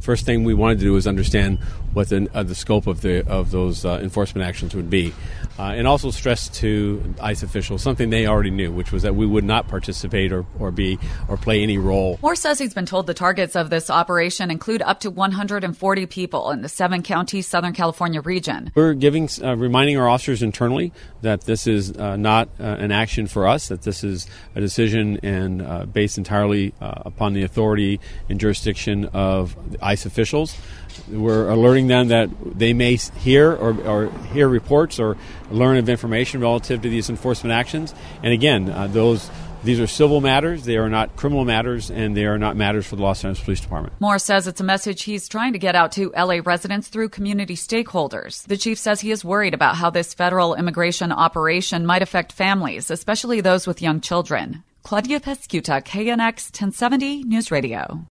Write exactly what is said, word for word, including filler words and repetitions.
first thing we wanted to do was understand what the, uh, the scope of the of those uh, enforcement actions would be. Uh, and also stress to ICE officials something they already knew, which was that we would not participate or, or be or play any role. Moore says he's been told the targets of this operation include up to one hundred forty people in the seven-county Southern California region. We're giving, uh, reminding our officers internally that this is uh, not uh, an action for us, that this is a decision and uh, based entirely uh, upon the authority and jurisdiction of ICE officials. We're alerting them that they may hear or, or hear reports or learn of information relative to these enforcement actions. And again, uh, those these are civil matters. They are not criminal matters, and they are not matters for the Los Angeles Police Department. Moore says it's a message he's trying to get out to L A residents through community stakeholders. The chief says he is worried about how this federal immigration operation might affect families, especially those with young children. Claudia Pescuta, K N X ten seventy News Radio.